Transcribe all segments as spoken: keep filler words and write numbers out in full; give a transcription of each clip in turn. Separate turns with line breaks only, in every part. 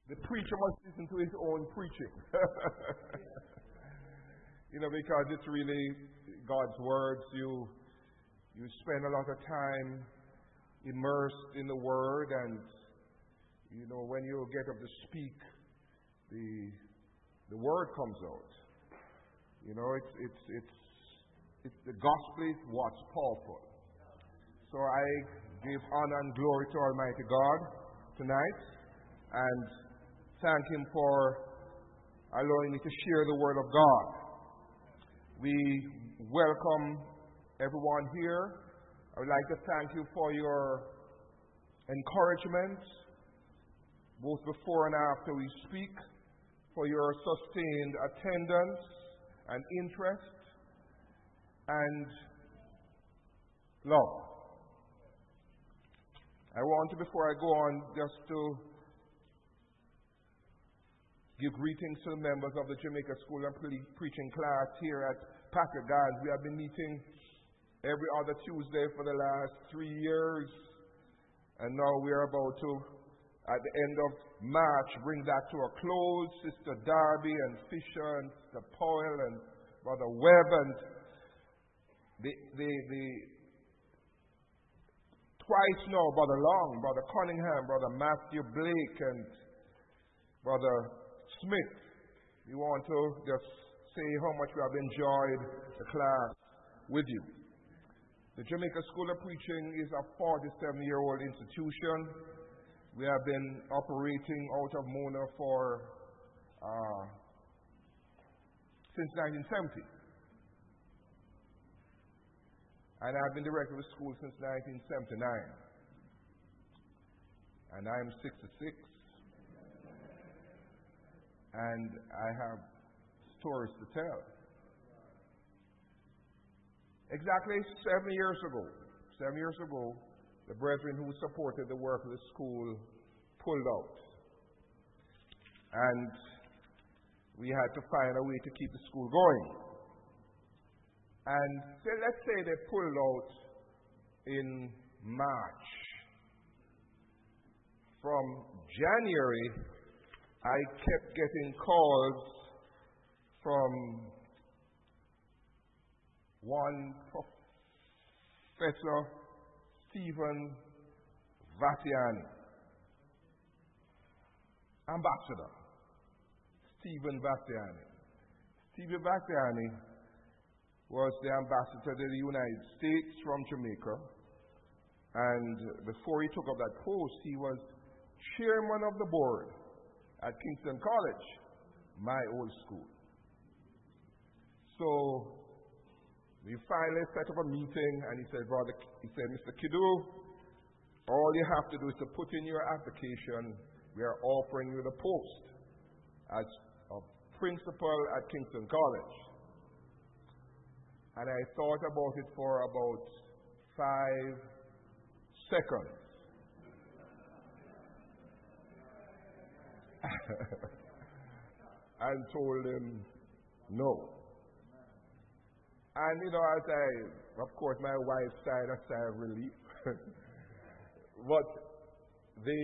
the preacher must listen to his own preaching. You know, because it's really God's words. You you spend a lot of time immersed in the Word, and you know when you get up to speak, the the Word comes out. You know, it's it's it's it's the gospel is what's powerful. So I give honor and glory to Almighty God tonight, and thank Him for allowing me to share the Word of God. We welcome everyone here. I would like to thank you for your encouragement, both before and after we speak, for your sustained attendance and interest and love. I want to, before I go on, just to give greetings to the members of the Jamaica School and Pre- Preaching class here at Packer Gardens. We have been meeting every other Tuesday for the last three years, and now we are about to, at the end of March, bring that to a close. Sister Darby and Fisher and Sister Powell and Brother Webb and the, the, the twice now, Brother Long, Brother Cunningham, Brother Matthew Blake, and Brother Smith. We want to just say how much we have enjoyed the class with you. The Jamaica School of Preaching is a forty-seven-year-old institution. We have been operating out of Mona for uh, since nineteen seventy. And I've been director of the school since nineteen seventy-nine. And I'm sixty-six. And I have stories to tell. Exactly seven years ago, seven years ago, the brethren who supported the work of the school pulled out. And we had to find a way to keep the school going. And so let's say they pulled out in March. From January, I kept getting calls from one Professor Stephen Vatiani, Ambassador Stephen Vatiani. Stephen Vatiani was the ambassador to the United States from Jamaica, and before he took up that post, he was chairman of the board at Kingston College, my old school. So we finally set up a meeting, and he said, brother, he said, Mister Kidu, all you have to do is to put in your application. We are offering you the post as a principal at Kingston College. And I thought about it for about five seconds. And told him no. And you know, as I, of course, my wife sighed a sigh of relief. But the,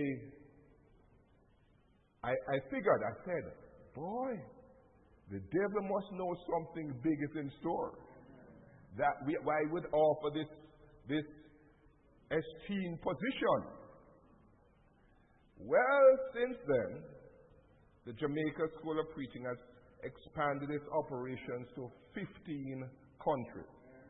I, I figured, I said, boy, the devil must know something big is in store. That we, why would offer this, this esteemed position? Well, since then, the Jamaica School of Preaching has expanded its operations to fifteen countries.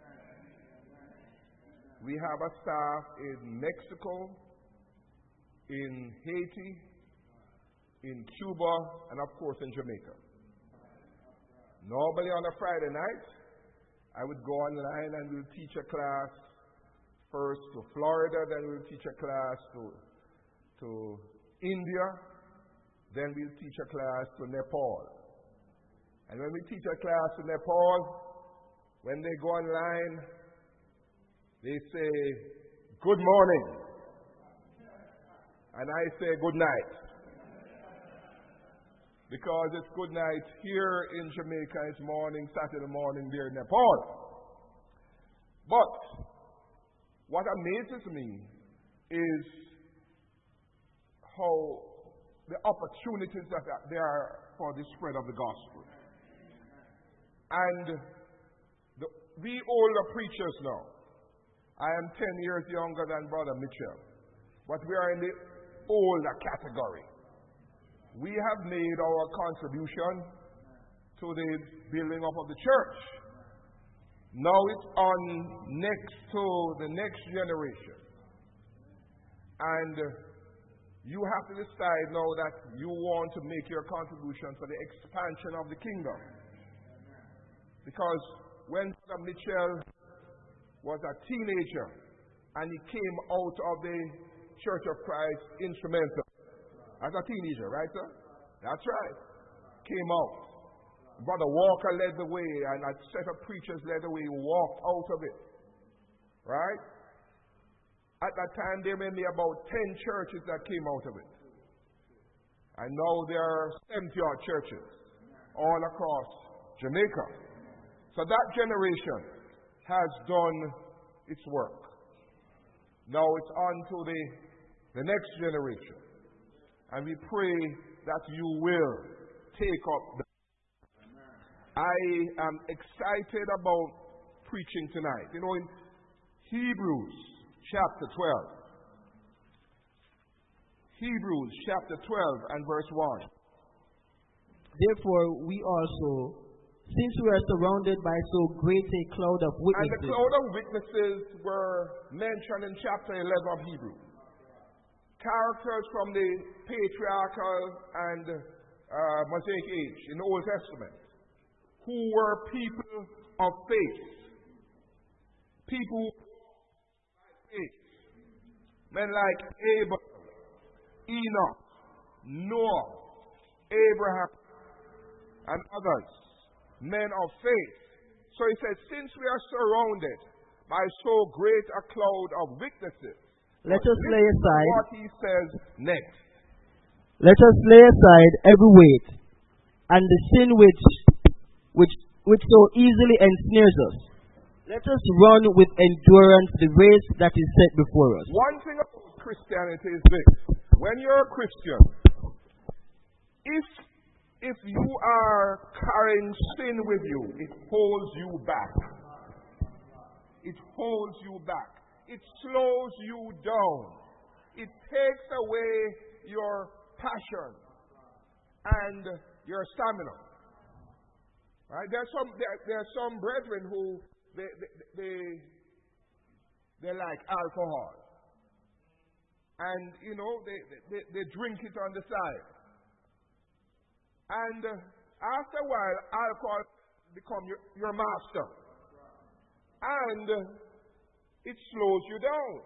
We have a staff in Mexico, in Haiti, in Cuba, and of course in Jamaica. Normally on a Friday night, I would go online and we'll teach a class first to Florida, then we'll teach a class to, to India, then we'll teach a class to Nepal. And when we teach a class to Nepal, when they go online, they say, good morning. And I say, good night. Because it's good night here in Jamaica, it's morning, Saturday morning there in Nepal. But what amazes me is how the opportunities that are there for the spread of the gospel. And the, we older preachers now, I am ten years younger than Brother Mitchell, but we are in the older category. We have made our contribution to the building up of the church. Now it's on next to the next generation. And you have to decide now that you want to make your contribution for the expansion of the kingdom. Because when Brother Mitchell was a teenager and he came out of the Church of Christ instrumental, as a teenager, right, sir? That's right. Came out. Brother Walker led the way, and a set of preachers led the way. He walked out of it. Right? At that time, there may be about ten churches that came out of it. And now there are seventy odd churches all across Jamaica. So that generation has done its work. Now it's on to the, the next generation. And we pray that you will take up the. I am excited about preaching tonight. You know, in Hebrews chapter twelve. Hebrews chapter twelve and verse one.
Therefore, we also, since we are surrounded by so great a cloud of witnesses.
And the cloud of witnesses were mentioned in chapter eleven of Hebrews. Characters from the patriarchal and uh, Mosaic age in the Old Testament, who were people of faith. People by faith. Men like Abel, Enoch, Noah, Abraham, and others. Men of faith. So he said, since we are surrounded by so great a cloud of witnesses,
let us lay aside
what he says next.
Let us lay aside every weight and the sin which which which so easily ensnares us. Let us run with endurance the race that is set before us.
One thing about Christianity is this. When you're a Christian, if if you are carrying sin with you, it holds you back. It holds you back. It slows you down. It takes away your passion and your stamina. Right? There's some there, there are some brethren who they they, they they like alcohol, and you know they they, they drink it on the side, and uh, after a while alcohol become your, your master, and uh, it slows you down.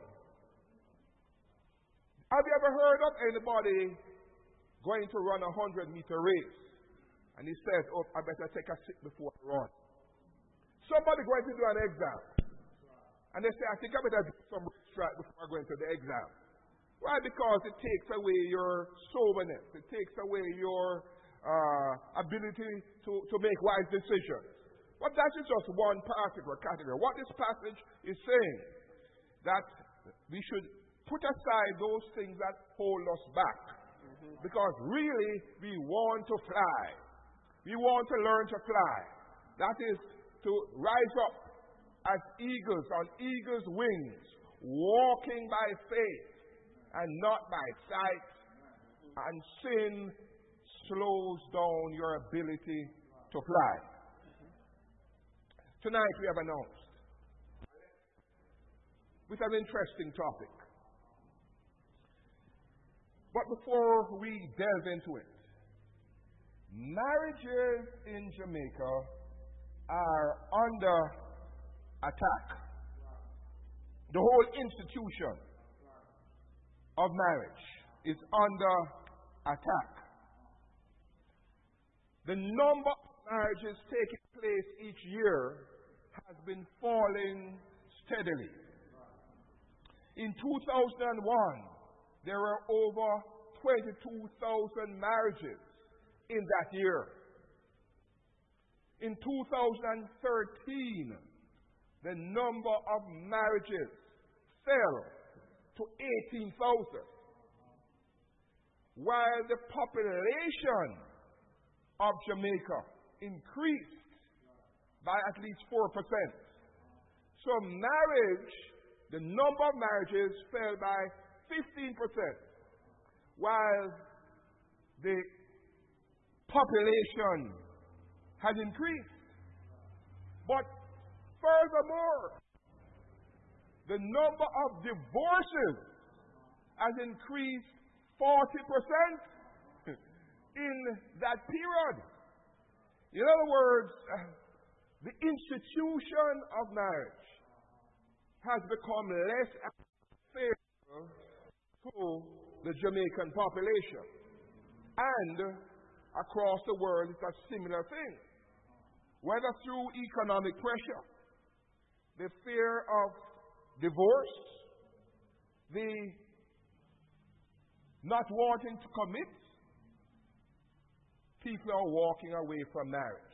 Have you ever heard of anybody going to run a hundred meter race and he says, oh, I better take a sip before I run? Somebody going to do an exam and they say, I think I better do some racetrack before I go into the exam. Why? Because it takes away your soberness. It takes away your uh, ability to, to make wise decisions. But that is just one particular category. What this passage is saying, that we should put aside those things that hold us back. Mm-hmm. Because really, we want to fly. We want to learn to fly. That is to rise up as eagles on eagles' wings, walking by faith and not by sight. And sin slows down your ability to fly. Tonight we have announced with an interesting topic. But before we delve into it, marriages in Jamaica are under attack. The whole institution of marriage is under attack. The number of marriages taking place each year has been falling steadily. In two thousand one, there were over twenty-two thousand marriages in that year. In two thousand thirteen, the number of marriages fell to eighteen thousand. while the population of Jamaica increased by at least four percent. So marriage, the number of marriages fell by fifteen percent, while the population has increased. But furthermore, the number of divorces has increased forty percent in that period. In other words, the institution of marriage has become less favorable to the Jamaican population. And across the world, it's a similar thing. Whether through economic pressure, the fear of divorce, the not wanting to commit, people are walking away from marriage.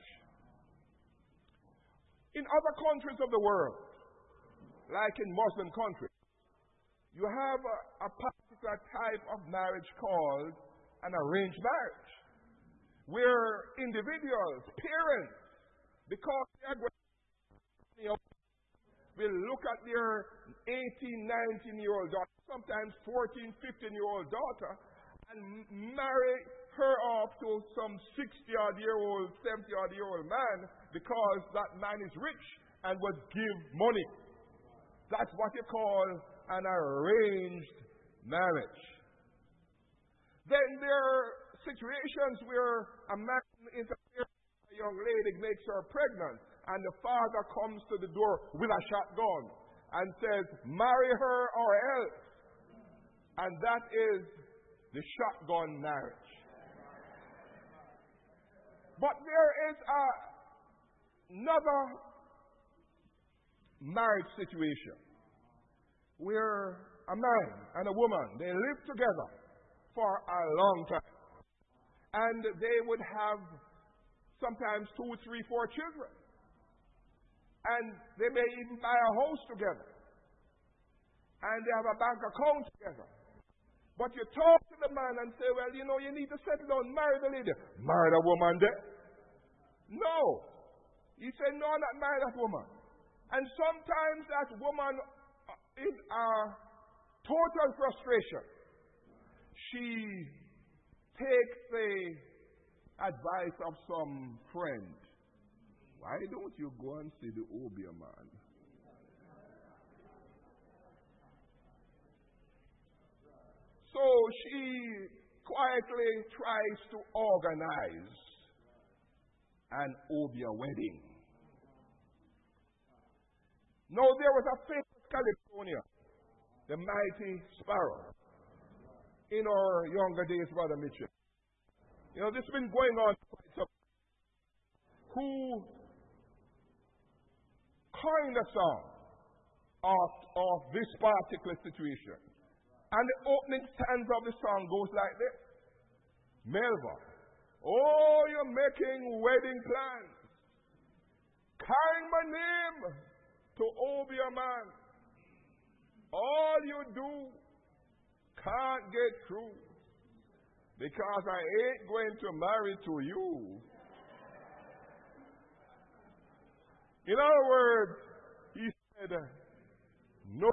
In other countries of the world, like in Muslim countries, you have a, a particular type of marriage called an arranged marriage, where individuals, parents, because they are going, will look at their eighteen, nineteen-year-old daughter, sometimes fourteen, fifteen-year-old daughter, and marry her off to some sixty-odd-year-old, seventy-odd-year-old man because that man is rich and would give money. That's what you call an arranged marriage. Then there are situations where a man interferes with a young lady, makes her pregnant, and the father comes to the door with a shotgun and says, marry her or else. And that is the shotgun marriage. But there is a, another marriage situation where a man and a woman, they live together for a long time. And they would have sometimes two, three, four children. And they may even buy a house together. And they have a bank account together. But you talk to the man and say, well, you know, you need to settle down, marry the lady. Marry the woman there? No. He said, no, not marry that woman. And sometimes that woman is a total frustration. She takes the advice of some friend. Why don't you go and see the Obia man? So she quietly tries to organize an Obia wedding. Now there was a famous California, the mighty sparrow, in our younger days, Brother Mitchell. You know, this has been going on for quite some time. Who coined a song of, of this particular situation. And the opening stanza of the song goes like this. Melva, oh, you're making wedding plans. Carry my name to Obia man. All you do can't get through because I ain't going to marry to you. In other words, he said, no.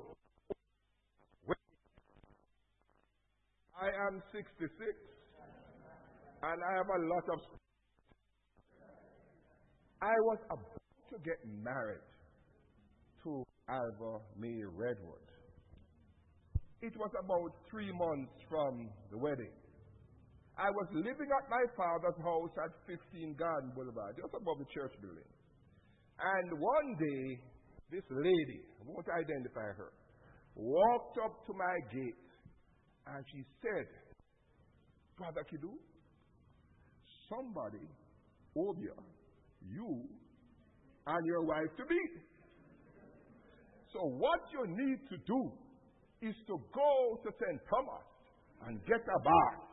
I am sixty-six and I have a lot of. I was about to get married to Alva May Redwood. It was about three months from the wedding. I was living at my father's house at fifteen Garden Boulevard, just above the church building. And one day, this lady, I won't identify her, walked up to my gate and she said, Brother Kidu, somebody, Obia, you and your wife to be. So what you need to do is to go to Saint Thomas and get a bath.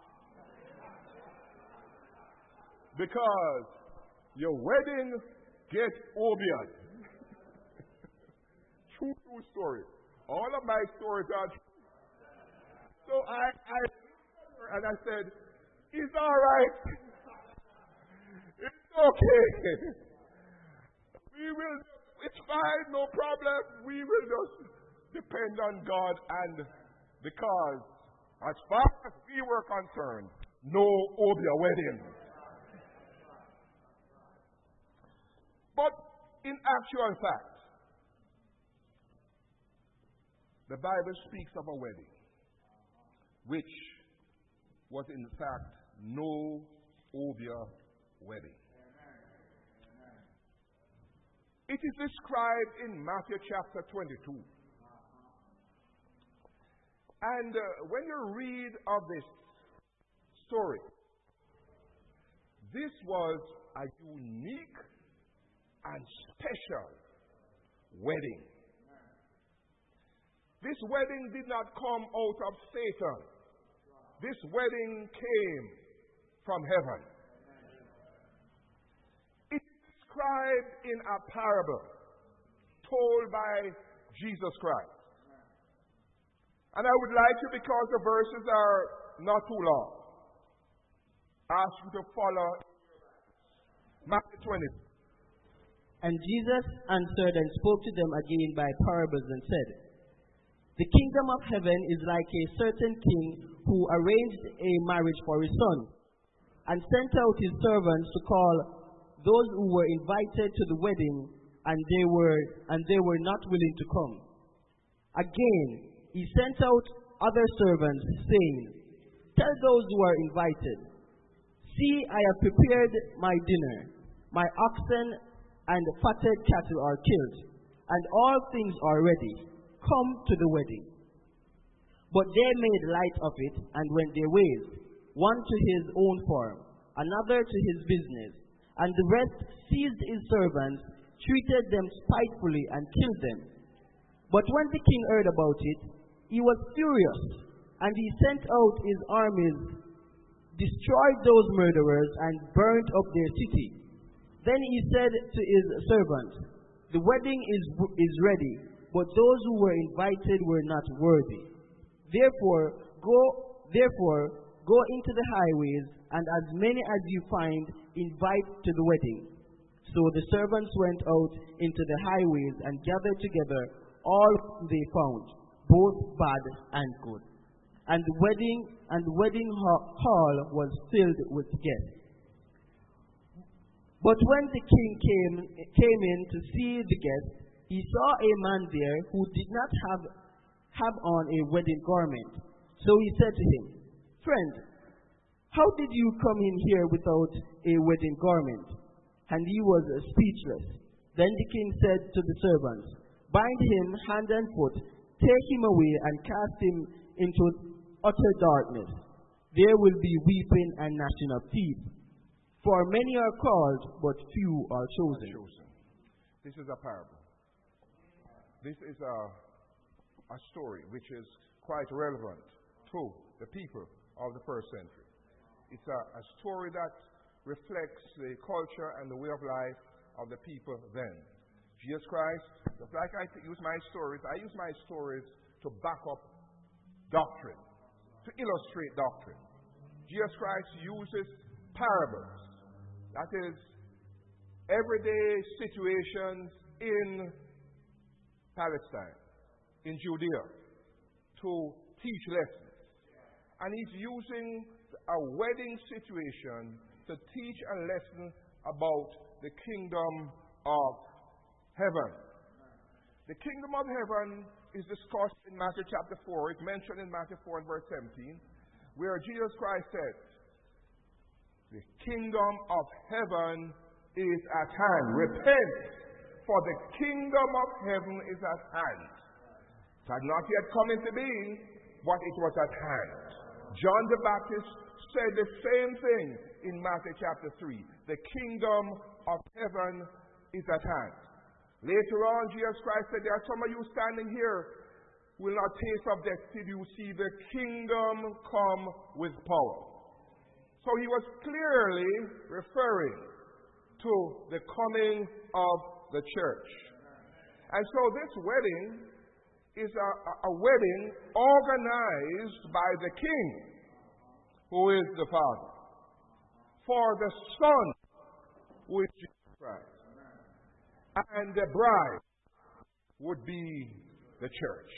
Because your wedding gets Obia. True, true story. All of my stories are true. So I, I looked at her And I said, it's all right. It's okay. We will, it's fine, no problem. We will just depend on God, and because as far as we were concerned, no Obia wedding. But in actual fact, the Bible speaks of a wedding, which was in fact no Obia wedding. It is described in Matthew chapter twenty-two. And uh, when you read of this story, this was a unique and special wedding. This wedding did not come out of Satan. This wedding came from heaven. It is described in a parable told by Jesus Christ. And I would like to, because the verses are not too long, ask you to follow Matthew twenty.
And Jesus answered and spoke to them again by parables and said, the kingdom of heaven is like a certain king who arranged a marriage for his son, and sent out his servants to call those who were invited to the wedding, and they were and they were not willing to come. Again, he sent out other servants, saying, tell those who are invited, see, I have prepared my dinner. My oxen and fatted cattle are killed, and all things are ready. Come to the wedding. But they made light of it, and went their ways, one to his own farm, another to his business, and the rest seized his servants, treated them spitefully, and killed them. But when the king heard about it, he was furious, and he sent out his armies, destroyed those murderers, and burnt up their city. Then he said to his servants, the wedding is, is ready, but those who were invited were not worthy. Therefore, go, therefore, go into the highways, and as many as you find, invite to the wedding. So the servants went out into the highways and gathered together all they found, both bad and good. And the wedding and the wedding hall was filled with guests. But when the king came, came in to see the guests, he saw a man there who did not have, have on a wedding garment. So he said to him, friend, how did you come in here without a wedding garment? And he was speechless. Then the king said to the servants, bind him hand and foot, take him away and cast him into utter darkness. There will be weeping and gnashing of teeth. For many are called, but few are chosen.
This is a parable. This is a, a story which is quite relevant to the people of the first century. It's a, a story that reflects the culture and the way of life of the people then. Jesus Christ, just like I use my stories, I use my stories to back up doctrine, to illustrate doctrine. Jesus Christ uses parables, that is, everyday situations in Palestine, in Judea, to teach lessons. And he's using a wedding situation to teach a lesson about the kingdom of heaven. The kingdom of heaven is discussed in Matthew chapter four. It's mentioned in Matthew four and verse seventeen, where Jesus Christ said, the kingdom of heaven is at hand. Repent, for the kingdom of heaven is at hand. It had not yet come into being, but it was at hand. John the Baptist said the same thing in Matthew chapter three. The kingdom of heaven is at hand. Later on, Jesus Christ said, there are some of you standing here who will not taste of death till you see the kingdom come with power. So he was clearly referring to the coming of the church. And so this wedding is a, a wedding organized by the king. who is the Father, for the Son, who is Jesus Christ, and the bride would be the church.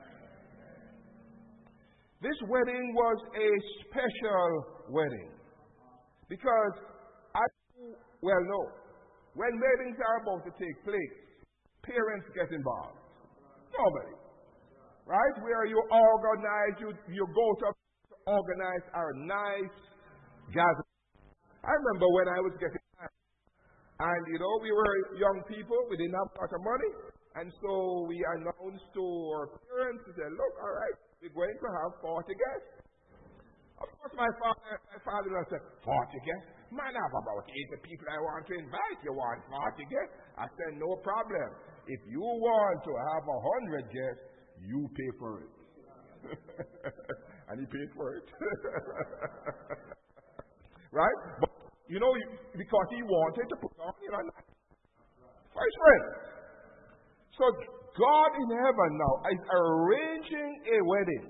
This wedding was a special wedding because, as you well know, when weddings are about to take place, parents get involved. Nobody. Right? Where you organize, you, you go to organize our nice gathering. I remember when I was getting married, and you know, we were young people, we didn't have a lot of money, and so we announced to our parents, we said, look, all right, we're going to have forty guests. Of course, my father, my father-in-law said, forty guests? Man, I have about eighty people I want to invite. You want forty guests? I said, no problem. If you want to have a hundred guests, you pay for it. And he paid for it. Right? But, you know, because he wanted to put on, you know, for his friends. So, God in heaven now is arranging a wedding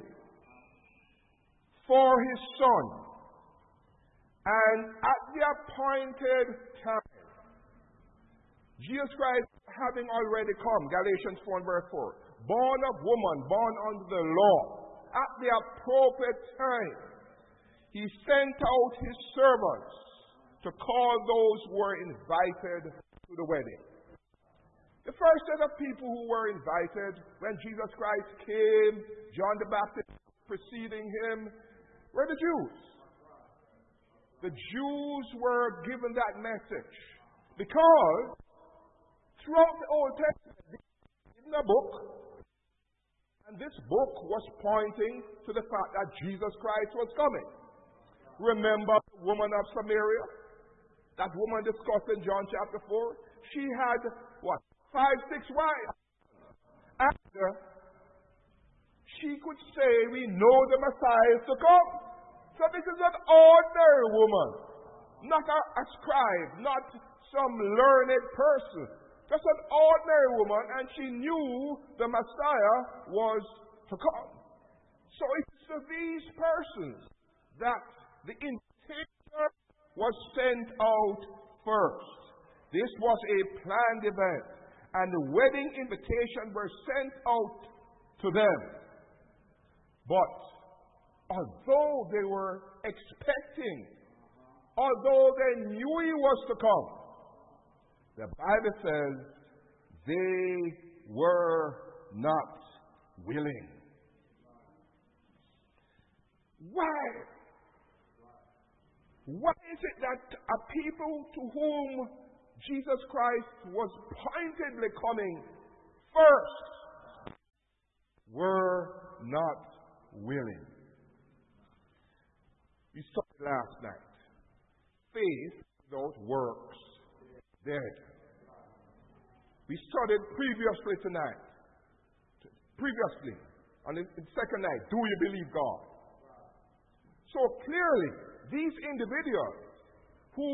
for his Son. And at the appointed time, Jesus Christ having already come, Galatians four and verse four, born of woman, born under the law, at the appropriate time, he sent out his servants to call those who were invited to the wedding. The first set of people who were invited when Jesus Christ came, John the Baptist preceding him, were the Jews. The Jews were given that message because throughout the Old Testament, in a book, and this book was pointing to the fact that Jesus Christ was coming. Remember the woman of Samaria? That woman discussed in John chapter four? She had, what, five, six wives. After she could say, we know the Messiah is to come. So this is an ordinary woman. Not a, a scribe, not some learned person. Just an ordinary woman, and she knew the Messiah was to come. So it's to these persons that the invitation was sent out first. This was a planned event, and the wedding invitation were sent out to them. But although they were expecting, although they knew he was to come, the Bible says they were not willing. Why? Why is it that a people to whom Jesus Christ was pointedly coming first were not willing? We studied last night. Faith without works dead. We studied previously tonight. Previously, on the second night, do you believe God? So clearly, these individuals who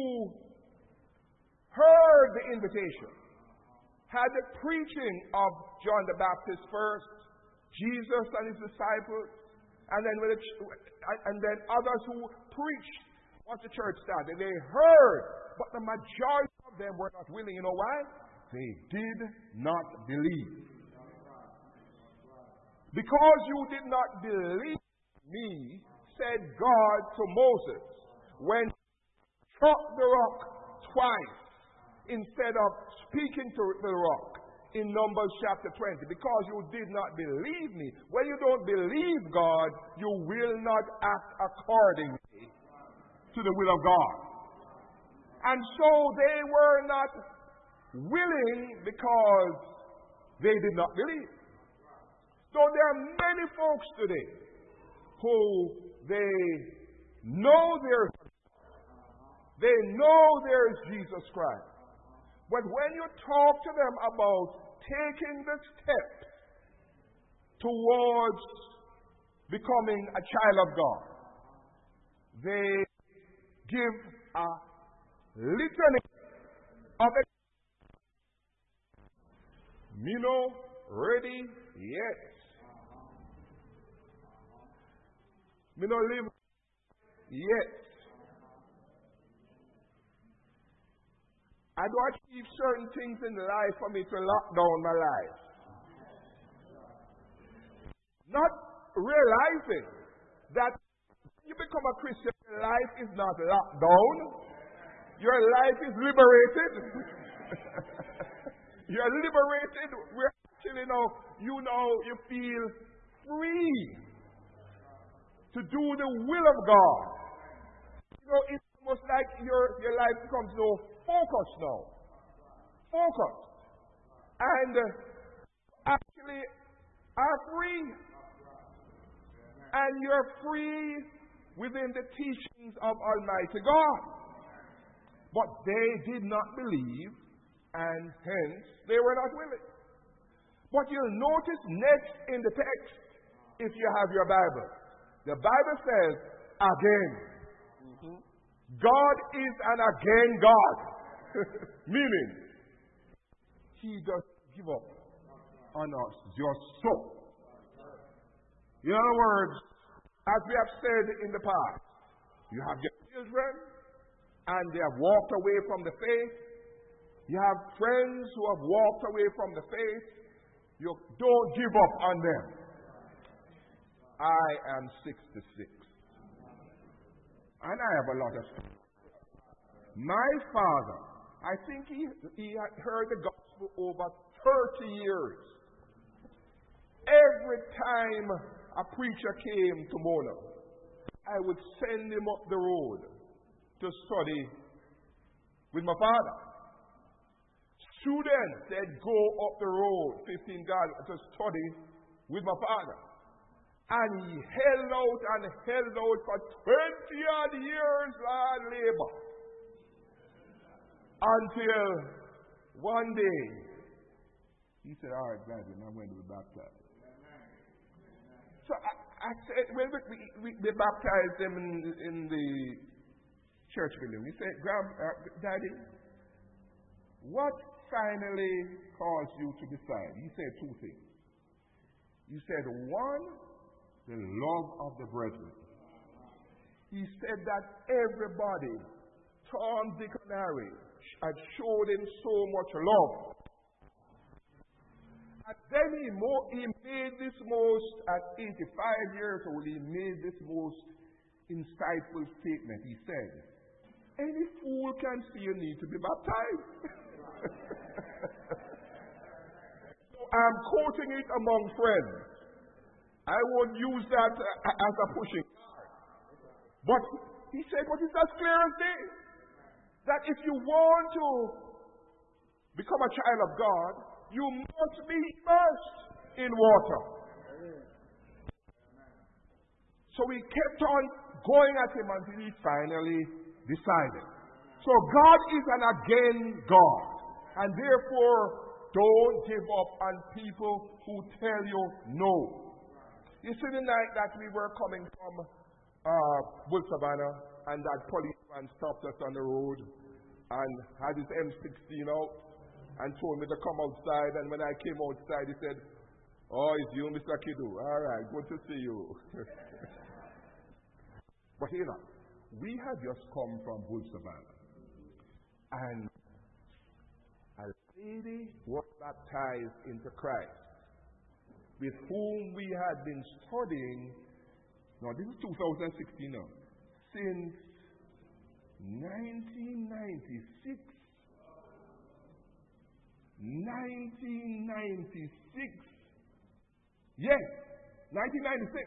heard the invitation, had the preaching of John the Baptist first, Jesus and his disciples, and then with the, and then others who preached once the church started. They heard, but the majority of them were not willing. You know why? They did not believe. Because you did not believe me, said God to Moses, when he struck the rock twice instead of speaking to the rock in Numbers chapter twenty, because you did not believe me. When you don't believe God, you will not act accordingly to the will of God. And so they were not willing because they did not believe. So there are many folks today who they know there's they know there's Jesus Christ. But when you talk to them about taking the step towards becoming a child of God, they give a litany of it. Me no ready yet. Me no live Yet, I don't achieve certain things in life for me to lock down my life. Not realizing that when you become a Christian, your life is not locked down. Your life is liberated. You're liberated. We're actually now, you know, you feel free to do the will of God. You know, it's almost like your, your life becomes so focused now. Focused. And uh, actually are free. And you're free within the teachings of Almighty God. But they did not believe, and hence they were not willing. But you'll notice next in the text, if you have your Bible, the Bible says, again. Mm-hmm. God is an again God. Meaning, He doesn't give up on us just so. In other words, as we have said in the past, you have your children, and they have walked away from the faith. You have friends who have walked away from the faith. You don't give up on them. I am sixty-six. And I have a lot of stuff. My father, I think he, he had heard the gospel over thirty years. Every time a preacher came to Mona, I would send him up the road to study with my father. Students, they'd go up the road, fifteen guys, to study with my father. And he held out and held out for twenty odd years of labor. Until one day, he said, all right, guys, I'm going to be baptized. So I, I said, well, we, we, we baptized them in, in the church building. He said, Grand, uh, Daddy, what finally caused you to decide? He said two things. He said, one, the love of the brethren. He said that everybody, Tom, Dick, and Harry, had showed him so much love. And then he, mo- he made this most, at eighty-five years old, he made this most insightful statement. He said, any fool can see you need to be baptized. So I'm quoting it among friends. I won't use that uh, as a pushing card. But he said, but it's as clear as day. That if you want to become a child of God, you must be immersed in water. So we kept on going at him until he finally decided. So God is an again God. And therefore, don't give up on people who tell you no. You see the night that we were coming from uh, Bull Savannah, and that policeman stopped us on the road and had his M sixteen out and told me to come outside. And when I came outside, he said, oh, it's you, Mister Kidu. All right, good to see you. But you know, we had just come from Bull Savannah. And a lady was baptized into Christ, with whom we had been studying, now this is two thousand sixteen now, since nineteen ninety-six. nineteen ninety-six. Yes, nineteen ninety-six.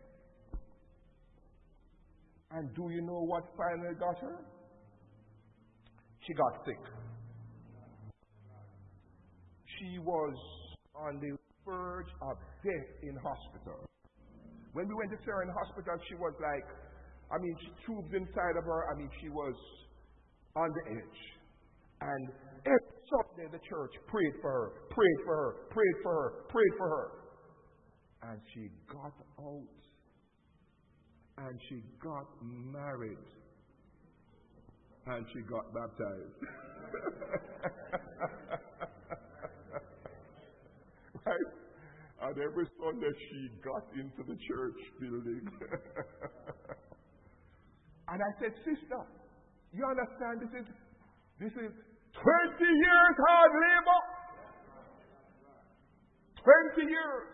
And do you know what finally got her? She got sick. She was on the verge of death in hospital. When we went to see her in hospital, she was like, I mean, she tubes inside of her. I mean, she was on the edge. And every Sunday the church prayed for her, prayed for her, prayed for her, prayed for her. And she got out. And she got married. And she got baptized. Right? And every Sunday she got into the church building. And I said, sister, you understand this is this is twenty years hard labor. twenty years.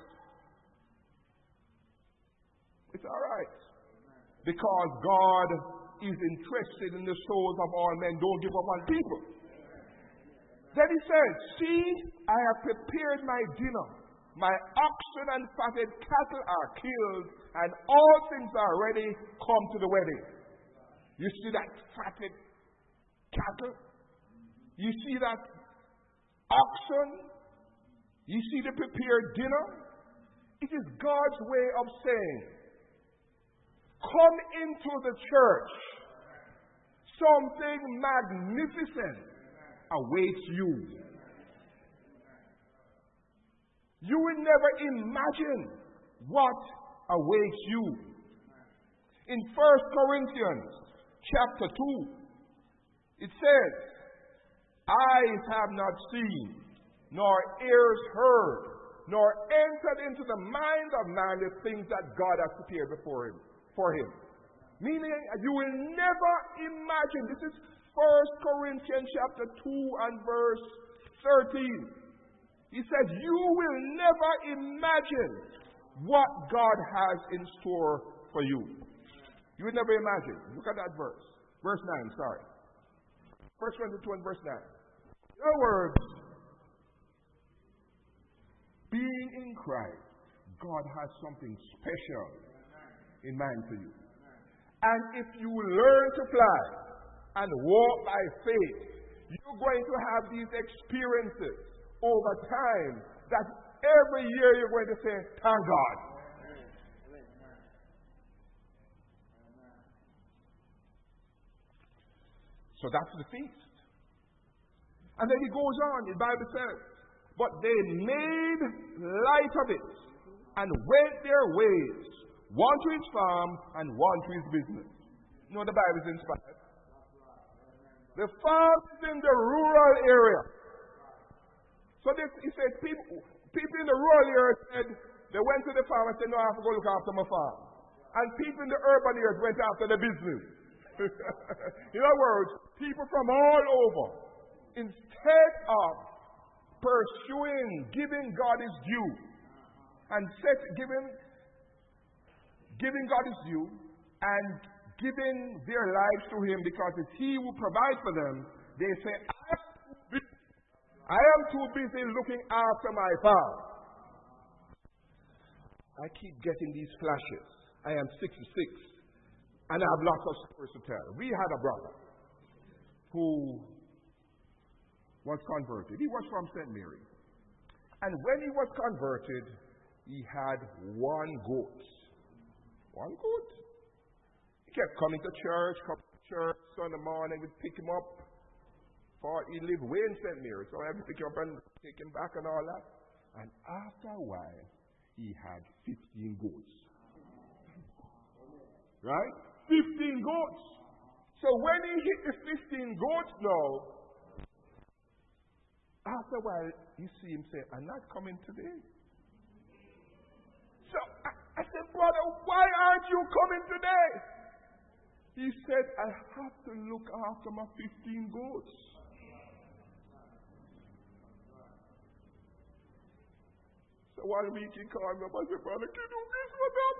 It's all right. Because God is interested in the souls of all men. Don't give up on people. Then he said, see, I have prepared my dinner. My oxen and fatted cattle are killed, and all things are ready. Come to the wedding. You see that fatted cattle? You see that oxen? You see the prepared dinner? It is God's way of saying, come into the church. Something magnificent awaits you. You will never imagine what awaits you. In First Corinthians chapter two, it says, eyes have not seen, nor ears heard, nor entered into the mind of man the things that God has prepared before him, for him. Meaning, you will never imagine. This is First Corinthians chapter two and verse thirteen. He said, you will never imagine what God has in store for you. You will never imagine. Look at that verse. Verse nine, sorry. First Corinthians two and verse nine. In other words, being in Christ, God has something special in mind for you. And if you learn to fly and walk by faith, you're going to have these experiences over time that every year you're going to say, thank God. So that's the feast. And then he goes on, the Bible says, but they made light of it and went their ways, one to his farm and one to his business. You know, the Bible is inspired. The farm is in the rural area. So this, he said, people, people in the rural area said, they went to the farm and said, no, I have to go look after my farm. And people in the urban areas went after the business. In other words, people from all over, instead of pursuing, giving God his due, and set, giving, giving God his due, and giving their lives to him because it's he who provides for them, they say, I am too busy looking after my farm. I keep getting these flashes. I am sixty-six, and I have lots of stories to tell. We had a brother who was converted. He was from Saint Mary. And when he was converted, he had one goat. One goat. He kept coming to church, coming to church Sunday morning, we'd pick him up. For he lived way in Saint Mary, so I had to pick him up and take him back and all that. And after a while, he had fifteen goats. Right? fifteen goats. So when he hit the fifteen goats now, after a while, you see him say, I'm not coming today. So I, I said, brother, why aren't you coming today? He said, I have to look after my fifteen goats. So one week he called me up and said, brother, can you do this for them?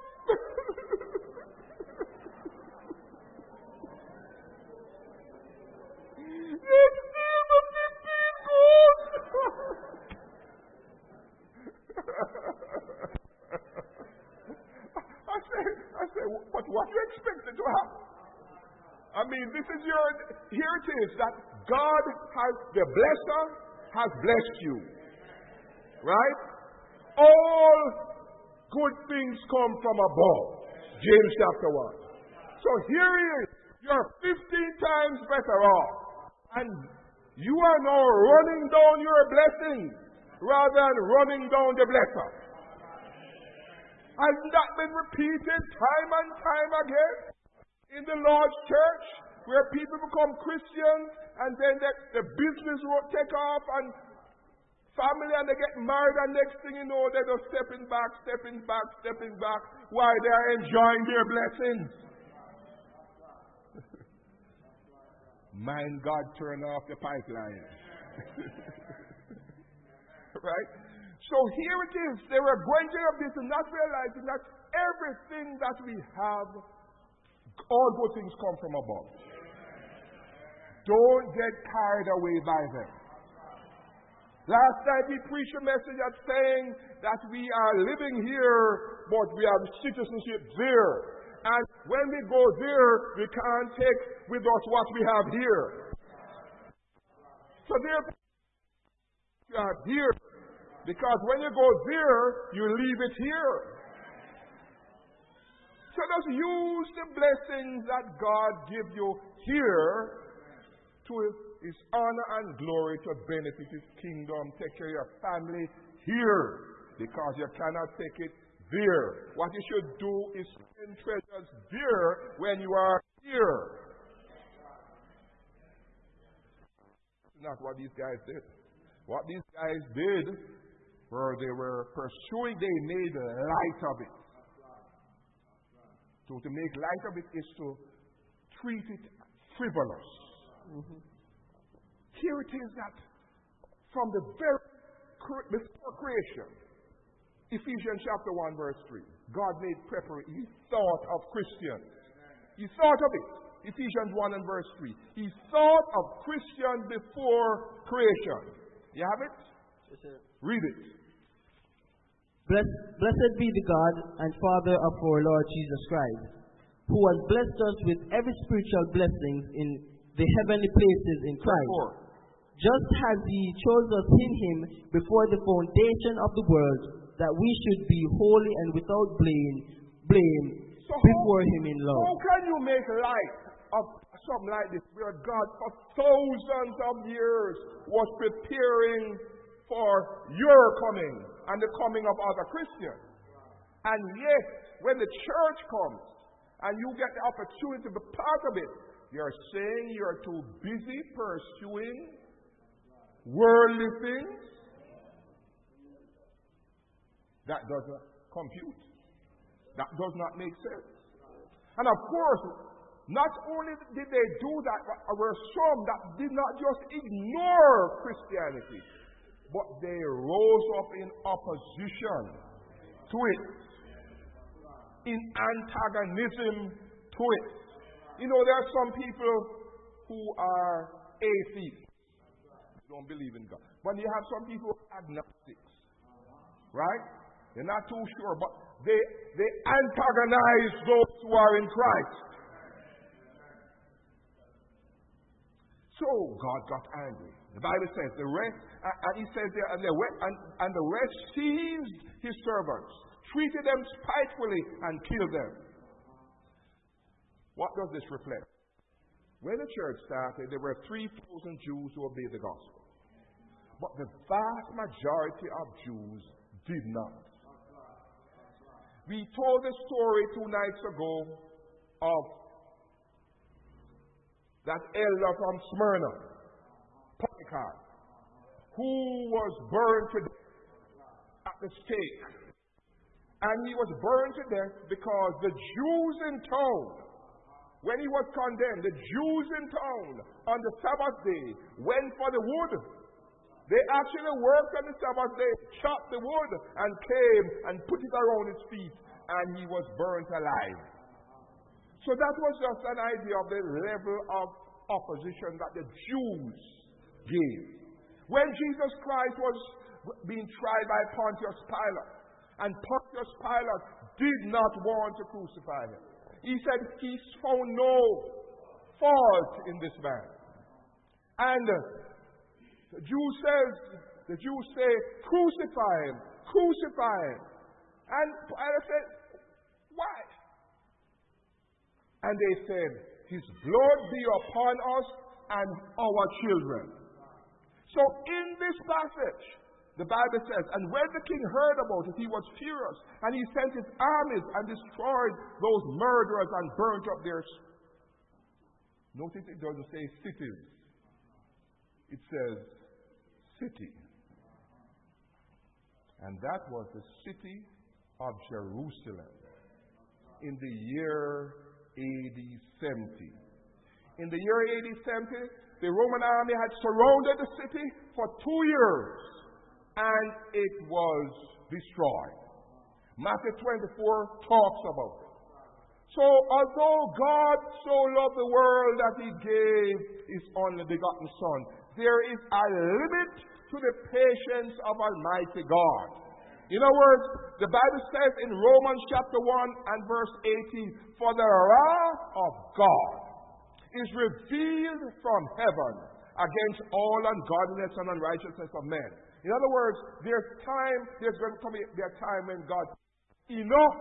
Yes, give me fifteen goats. I said, I said, but what do you expected to happen? I mean, this is your, here it is, that God has, the blesser has blessed you. Right? All good things come from above. James chapter one. So here he is. You're fifteen times better off. And you are now running down your blessings rather than running down the blesser. Has that been repeated time and time again in the Lord's church, where people become Christians and then the, the business will take off and family and they get married and next thing you know they're just stepping back, stepping back, stepping back while they're enjoying their blessings. mind God turn off the pipeline. Right? So here it is. They were going to have this and not realizing that everything that we have, all good things come from above. Don't get carried away by them. Last night we preached a message that's saying that we are living here, but we have citizenship there. And when we go there, we can't take with us what we have here. So there you are here. Because when you go there, you leave it here. So just use the blessings that God gives you here to His honor and glory to benefit His kingdom. Take care of your family here. Because you cannot take it there. What you should do is spend treasures there when you are here. That's not what these guys did. What these guys did, where they were pursuing, they made light of it. So to make light of it is to treat it frivolous. Mm-hmm. Here it is that from the very before creation, Ephesians chapter one verse three, God made preparation. He thought of Christians. He thought of it. Ephesians one and verse three. He thought of Christians before creation. You have it?
Yes, sir.
Read it.
Bless, blessed be the God and Father of our Lord Jesus Christ, who has blessed us with every spiritual blessings in the heavenly places in Christ,
Before.
just as He chose us in Him before the foundation of the world, that we should be holy and without blame, blame
so
before
how,
Him in love.
How can you make light of something like this, where God for thousands of years was preparing for your coming and the coming of other Christians? And yet, when the church comes and you get the opportunity to be part of it, you're saying you're too busy pursuing worldly things? That does not compute. That does not make sense. And of course, not only did they do that, but there were some that did not just ignore Christianity, but they rose up in opposition to it, in antagonism to it. You know, there are some people who are atheists, don't believe in God. But you have some people who are agnostics, right? They're not too sure, but they, they antagonize those who are in Christ. So God got angry. The Bible says the rest, and He says there, and the, and, and the rest seized His servants, treated them spitefully, and killed them. What does this reflect? When the church started, there were three thousand Jews who obeyed the gospel. But the vast majority of Jews did not. We told the story two nights ago of that elder from Smyrna, Polycarp, who was burned to death at the stake. And he was burned to death because the Jews in town, when he was condemned, the Jews in town on the Sabbath day went for the wood. They actually worked on the Sabbath day, chopped the wood, and came and put it around his feet, and he was burnt alive. So that was just an idea of the level of opposition that the Jews gave. When Jesus Christ was being tried by Pontius Pilate, and Pontius Pilate did not want to crucify him, he said he found no fault in this man. And the Jews says, the Jews say, crucify him, crucify him. And Pilate said, why? And they said, his blood be upon us and our children. So in this passage, the Bible says, and when the king heard about it, he was furious, and he sent his armies and destroyed those murderers and burnt up their... Notice it doesn't say cities. It says city. And that was the city of Jerusalem in the year A D seventy. in the year A D seventy, the Roman army had surrounded the city for two years, and it was destroyed. Matthew twenty-four talks about it. So, although God so loved the world that He gave His only begotten Son, there is a limit to the patience of Almighty God. In other words, the Bible says in Romans chapter one and verse eighteen, for the wrath of God is revealed from heaven against all ungodliness and unrighteousness of men. In other words, there's time, there's going to come a there time when God, enough,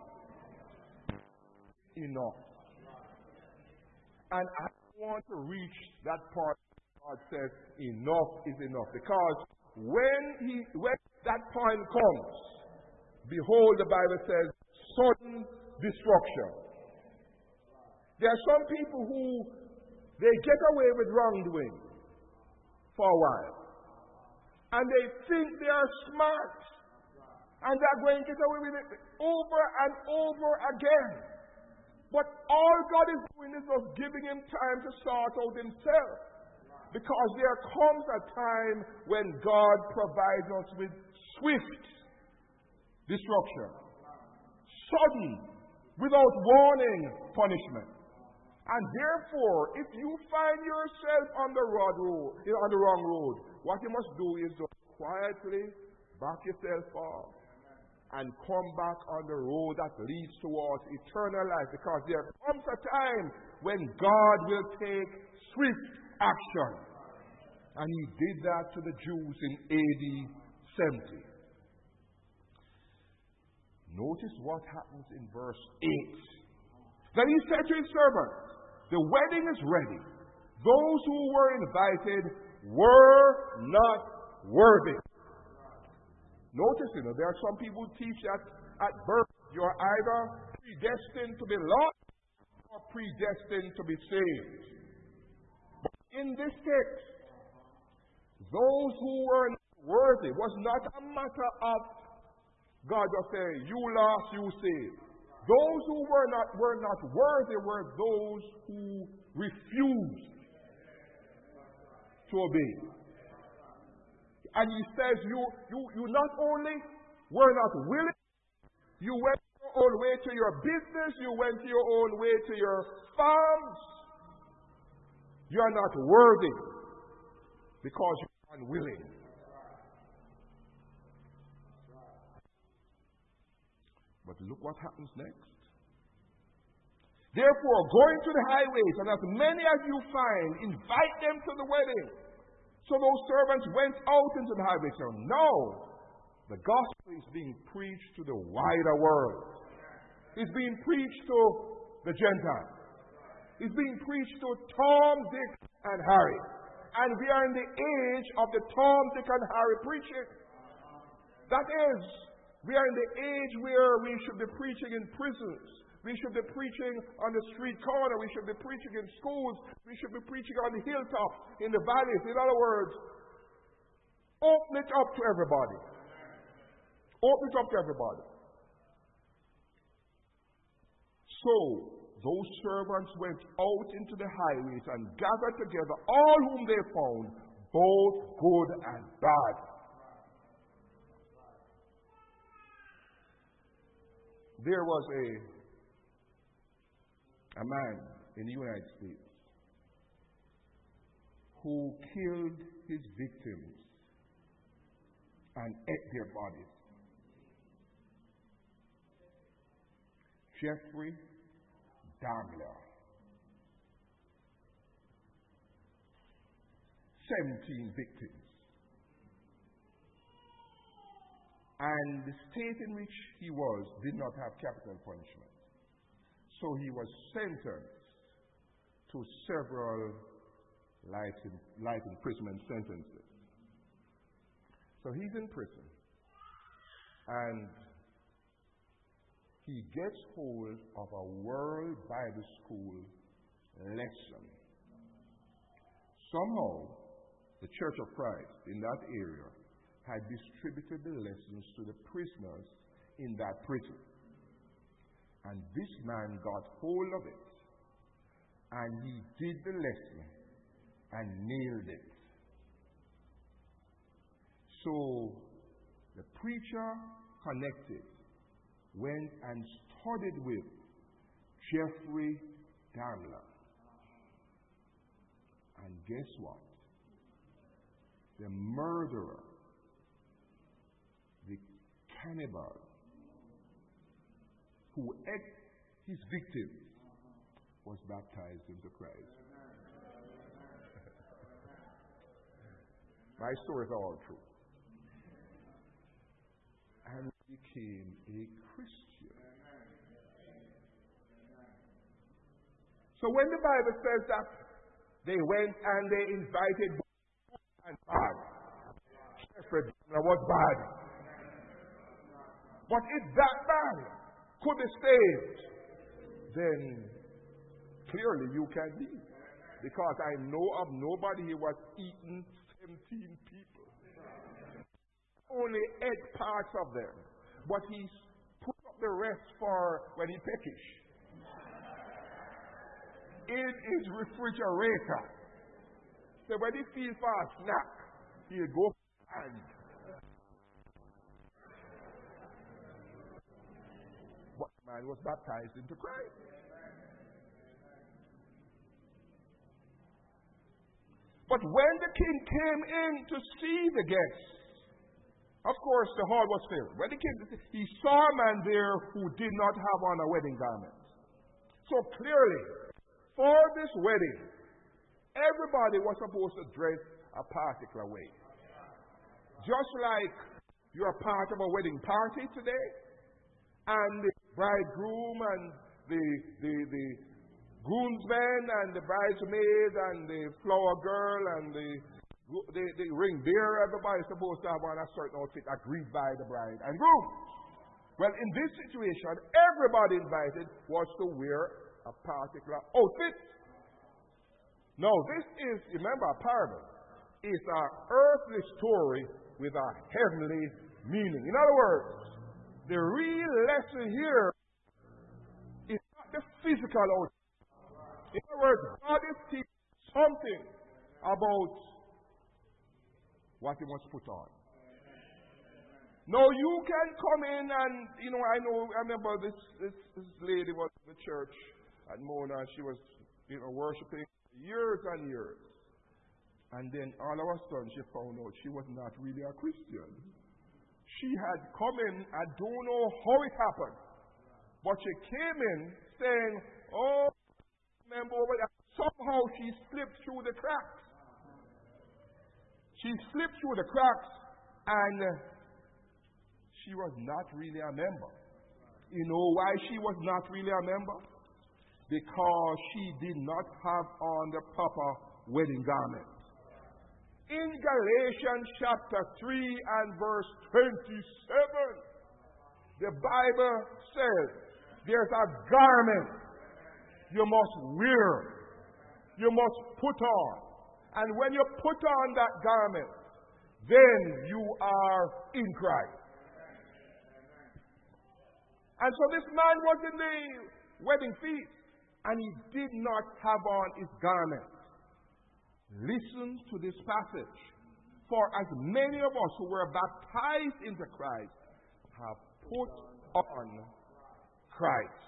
enough. And I want to reach that part where God says, enough is enough. Because when he, when that point comes, behold, the Bible says, sudden destruction. There are some people who, they get away with wrongdoing for a while. And they think they are smart. And they're going to get away with it over and over again. But all God is doing is just giving him time to sort out himself. Because there comes a time when God provides us with swift destruction. Sudden, without warning, punishment. And therefore, if you find yourself on the road, on the wrong road, what you must do is just quietly back yourself off and come back on the road that leads towards eternal life. Because there comes a time when God will take swift action. And he did that to the Jews in A D seventy. Notice what happens in verse eight. Then he said to his servants, the wedding is ready. Those who were invited were not worthy. Notice, you know, there are some people who teach that at birth you are either predestined to be lost or predestined to be saved. But in this text, those who were not worthy was not a matter of God just saying, you lost, you saved. Those who were not were not worthy were those who refused to obey. And he says, you, you, you not only were not willing, you went your own way to your business, you went your own way to your farms. You are not worthy because you are unwilling. But look what happens next. Therefore, go into the highways, and as many as you find, invite them to the wedding. So those servants went out into the highways. So now, the gospel is being preached to the wider world. It's being preached to the Gentiles. It's being preached to Tom, Dick, and Harry. And we are in the age of the Tom, Dick, and Harry preaching. That is, we are in the age where we should be preaching in prisons. We should be preaching on the street corner. We should be preaching in schools. We should be preaching on the hilltops, in the valleys. In other words, open it up to everybody. Open it up to everybody. So, those servants went out into the highways and gathered together all whom they found, both good and bad. There was a, a man in the United States who killed his victims and ate their bodies. Jeffrey Dahmer. seventeen victims. And the state in which he was did not have capital punishment. So he was sentenced to several life, in, life imprisonment sentences. So he's in prison. And he gets hold of a World Bible School lesson. Somehow, the Church of Christ in that area had distributed the lessons to the prisoners in that prison. And this man got hold of it and he did the lesson and nailed it. So the preacher connected went and studied with Jeffrey Dahmer. And guess what? The murderer, the cannibal, who ate his victims, was baptized into Christ. My stories are all true. And became a Christian. So when the Bible says that they went and they invited and bad, Jeffrey Dahmer was bad. But if that man could be saved, then clearly you can be. Because I know of nobody who was eating seventeen people. Only ate parts of them. But he put up the rest for when he peckish. In his refrigerator. So when he feels for a snack, he'll go and but man was baptized into Christ. But when the king came in to see the guests, of course the hall was filled. When he came to see, he saw a man there who did not have on a wedding garment. So clearly, for this wedding, everybody was supposed to dress a particular way. Just like you're part of a wedding party today, and the bridegroom and the, the, the groomsmen and the bridesmaid and the flower girl and the, the, the ring bearer, everybody is supposed to have on a certain outfit agreed by the bride and groom. Well, in this situation, everybody invited was to wear a particular outfit. Now, this is, remember, a parable. It's an earthly story with a heavenly meaning. In other words, the real lesson here is not the physical outfit. In other words, God is teaching something about what he wants to put on. Now, you can come in and, you know, I know, I remember this, this, this lady was in the church at Mona. She was, you know, worshiping years and years. And then all of a sudden she found out she was not really a Christian. She had come in, I don't know how it happened, but she came in saying, oh, remember over there. Somehow she slipped through the cracks. She slipped through the cracks and she was not really a member. You know why she was not really a member? Because she did not have on the proper wedding garment. In Galatians chapter three and verse twenty-seven, the Bible says there's a garment you must wear, you must put on. And when you put on that garment, then you are in Christ. And so this man was in the wedding feast, and he did not have on his garment. Listen to this passage. For as many of us who were baptized into Christ have put on Christ.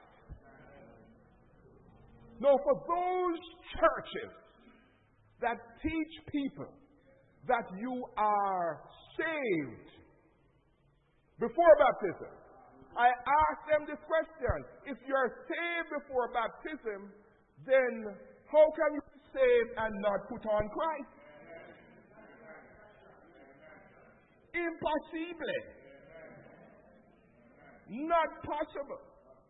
Now, for those churches that teach people that you are saved before baptism, I ask them this question. If you are saved before baptism, then how can you be saved and not put on Christ? Impossible. Not possible.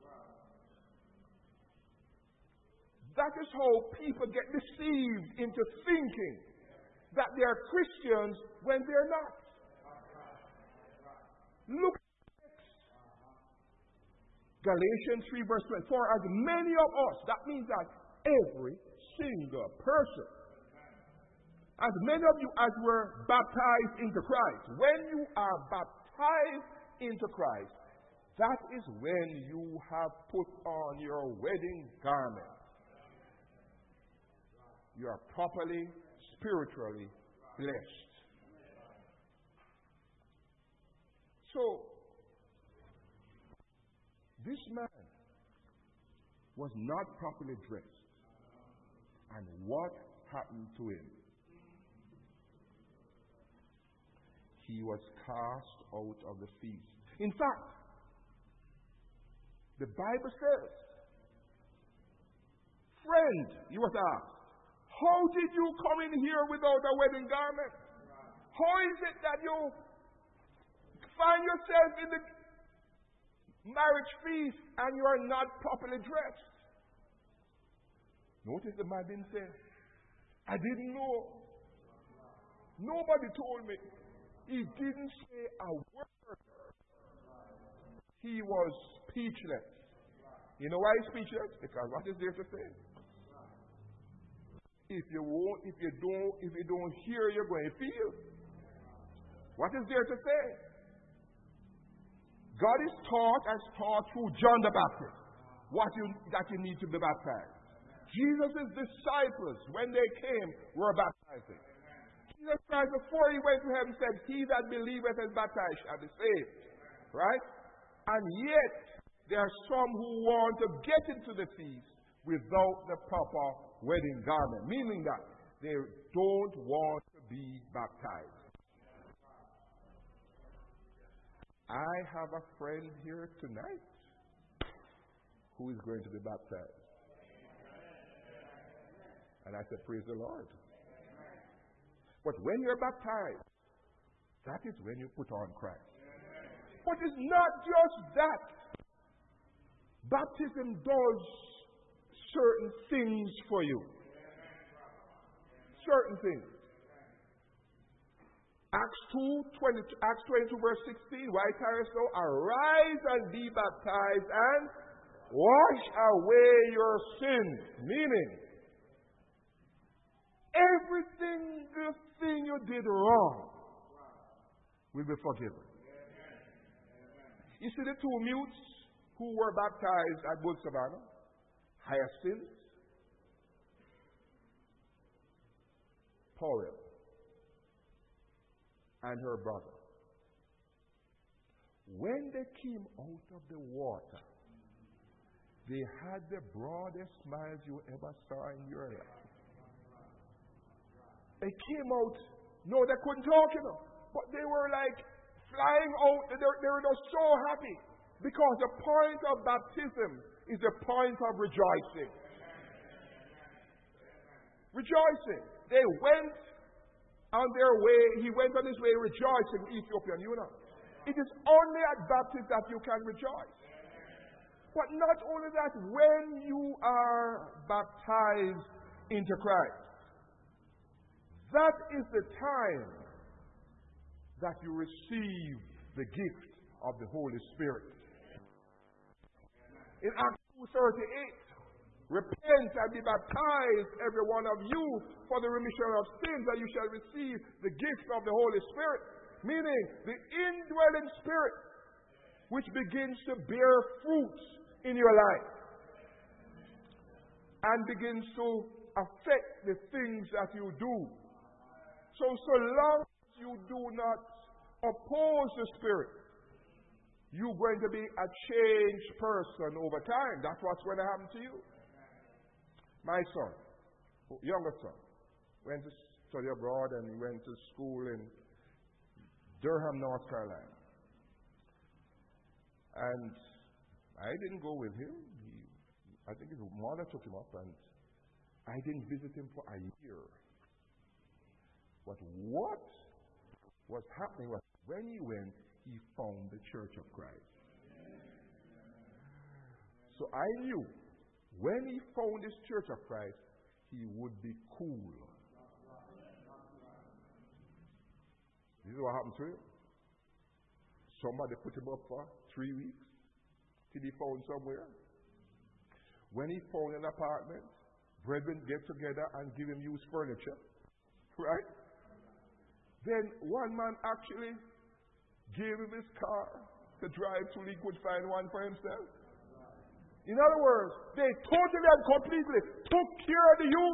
That is how people get deceived into thinking that they are Christians when they're not. Look at Galatians three verse twenty. For as many of us, that means that every single person, as many of you as were baptized into Christ, when you are baptized into Christ, that is when you have put on your wedding garment. you are properly, spiritually blessed. So, this man was not properly dressed. And what happened to him? He was cast out of the feast. In fact, the Bible says, friend, he was asked, how did you come in here without a wedding garment? How is it that you find yourself in the marriage feast and you are not properly dressed? Notice the man didn't say, I didn't know. Nobody told me. He didn't say a word. He was speechless. You know why he's speechless? Because what is there to say? If you won't, if you don't, if you don't hear, you're going to feel. What is there to say? God is taught as taught through John the Baptist what you that you need to be baptized. Jesus' disciples, when they came, were baptizing. Jesus Christ, before he went to heaven, said, he that believeth and baptized shall be saved. Right? And yet, there are some who want to get into the feast without the proper wedding garment, meaning that they don't want to be baptized. I have a friend here tonight who is going to be baptized. And I said, praise the Lord. But when you're baptized, that is when you put on Christ. But it's not just that. Baptism does certain things for you. Certain things. Acts two, twenty, Acts twenty-two, verse sixteen, why tarriest thou? Arise and be baptized and wash away your sins. Meaning, everything, the thing you did wrong will be forgiven. You see the two mutes who were baptized at Wood Savannah? Hyacinth, Paul, and her brother. When they came out of the water, they had the broadest smiles you ever saw in your life. They came out, no, they couldn't talk, you know, but they were like flying out. They were, they were just so happy because the point of baptism is the point of rejoicing. Rejoicing. They went on their way, he went on his way rejoicing, Ethiopian eunuch. It is only at baptism that you can rejoice. But not only that, when you are baptized into Christ, that is the time that you receive the gift of the Holy Spirit. In Acts two thirty-eight, repent and be baptized, every one of you, for the remission of sins, and you shall receive the gift of the Holy Spirit. Meaning, the indwelling Spirit, which begins to bear fruit in your life and begins to affect the things that you do. So, so long as you do not oppose the Spirit, you're going to be a changed person over time. That's what's going to happen to you. My son, younger son, went to study abroad and he went to school in Durham, North Carolina. And I didn't go with him. He, I think his mother took him up, and I didn't visit him for a year. But what was happening was when he went, he found the Church of Christ. So I knew when he found this Church of Christ, he would be cool. This is what happened to him. Somebody put him up for three weeks till he found somewhere. When he found an apartment, brethren get together and give him used furniture. Right? Then one man actually gave him his car to drive till he could find one for himself. In other words, they totally and completely took care of the youth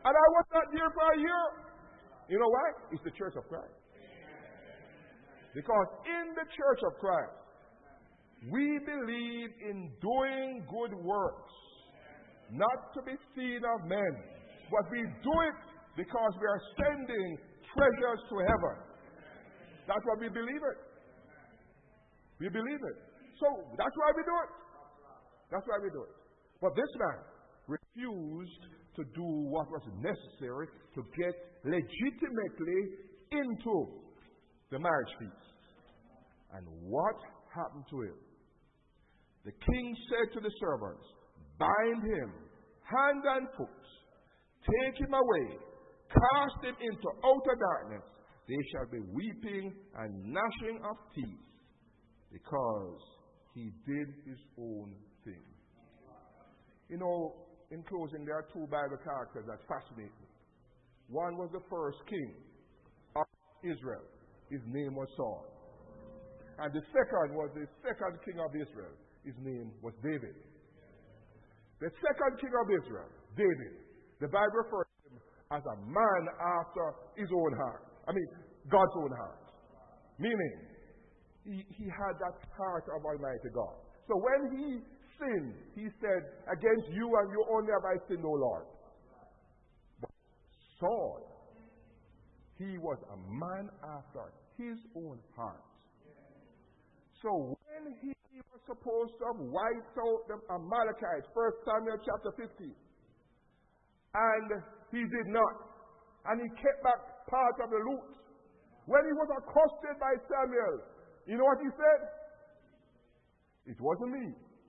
And I was not there for a year. You know why? It's the church of Christ. Because in the church of Christ, we believe in doing good works, not to be seen of men, but we do it because we are sending treasures to heaven. That's what we believe it. We believe it. So that's why we do it. That's why we do it. But this man refused to do what was necessary to get legitimately into the marriage feast. And what happened to him? The king said to the servants, bind him hand and foot, take him away, cast him into outer darkness. They shall be weeping and gnashing of teeth, because he did his own thing. You know, in closing, there are two Bible characters that fascinate me. One was the first king of Israel. His name was Saul. And the second was the second king of Israel. His name was David. The second king of Israel, David, the Bible refers to him as a man after his own heart. I mean, God's own heart. Meaning, he, he had that heart of Almighty God. So when he sinned, he said, against you and you only have I sinned, O Lord. But Saul, he was a man after his own heart. So when he was supposed to have wiped out the Amalekites, First Samuel chapter fifteen, and he did not, and he kept back part of the loot. When he was accosted by Samuel, you know what he said? It wasn't me.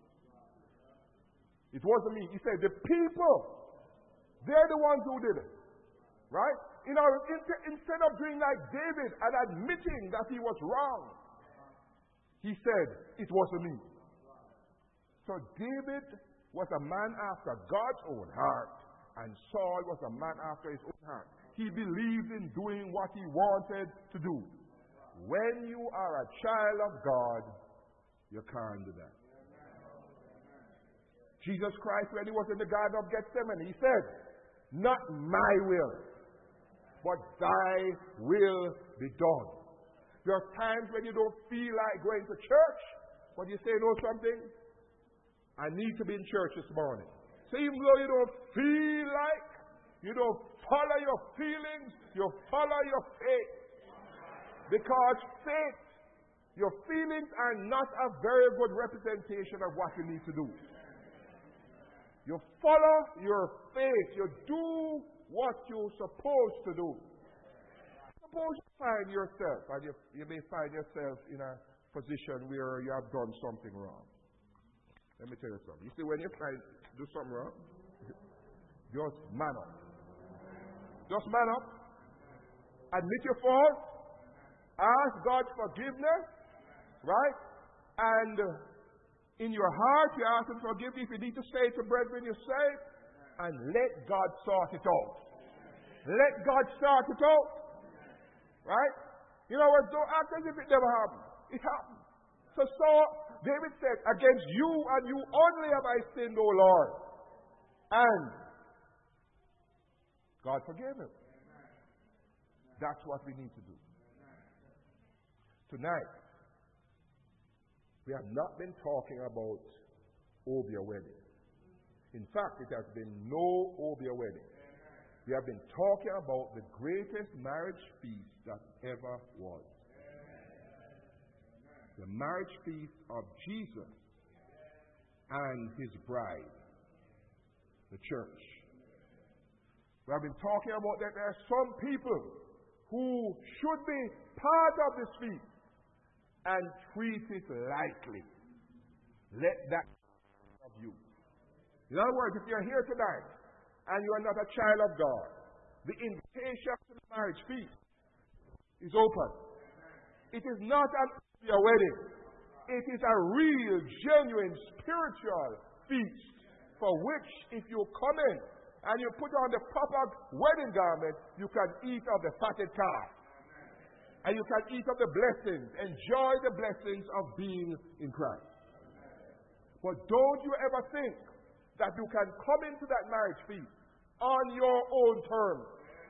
It wasn't me. He said, the people, they're the ones who did it. Right? You know, instead of doing like David and admitting that he was wrong, he said, it wasn't me. So David was a man after God's own heart, and Saul was a man after his own heart. He believed in doing what he wanted to do. When you are a child of God, you can't do that. Jesus Christ, when he was in the Garden of Gethsemane, he said, not my will, but thy will be done. There are times when you don't feel like going to church, but you say, you know something? I need to be in church this morning. So even though you don't feel like, you don't follow your feelings, you follow your faith. Because faith, your feelings are not a very good representation of what you need to do. You follow your faith. You do what you're supposed to do. Suppose you find yourself, and you, you may find yourself in a position where you have done something wrong. Let me tell you something. You see, when you find do something wrong, just man up. Just man up. Admit your fault. Ask God's forgiveness. Right? And in your heart, you ask Him to forgive you. If you need to say it to brethren, you say it. And let God sort it out. Let God sort it out. Right? You know what? Don't act as if it never happened. It happened. So, so David said, against you and you only have I sinned, O Lord. And God forgave him. That's what we need to do. Tonight, we have not been talking about Obia wedding. In fact, it has been no Obia wedding. We have been talking about the greatest marriage feast that ever was. The marriage feast of Jesus and His bride, the church. We have been talking about that there are some people who should be part of this feast and treat it lightly. Let that be of you. In other words, if you're here tonight and you are not a child of God, the invitation to the marriage feast is open. It is not an your wedding. It is a real, genuine, spiritual feast for which, if you come in and you put on the proper wedding garment, you can eat of the fatted calf. And you can eat of the blessings, enjoy the blessings of being in Christ. But don't you ever think that you can come into that marriage feast on your own terms.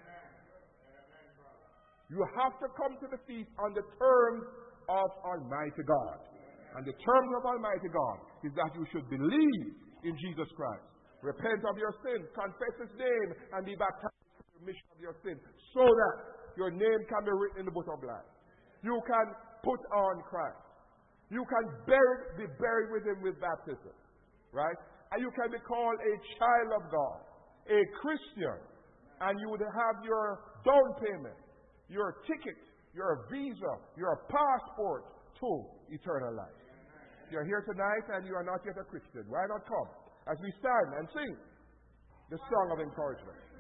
You have to come to the feast on the terms of Almighty God. And the terms of Almighty God is that you should believe in Jesus Christ. Repent of your sins, confess His name, and be baptized for the remission of your sins, so that your name can be written in the book of life. You can put on Christ. You can bury, be buried with Him with baptism. Right? And you can be called a child of God, a Christian, and you would have your down payment, your ticket, your visa, your passport to eternal life. You're here tonight and you are not yet a Christian. Why not come as we stand and sing the song of encouragement?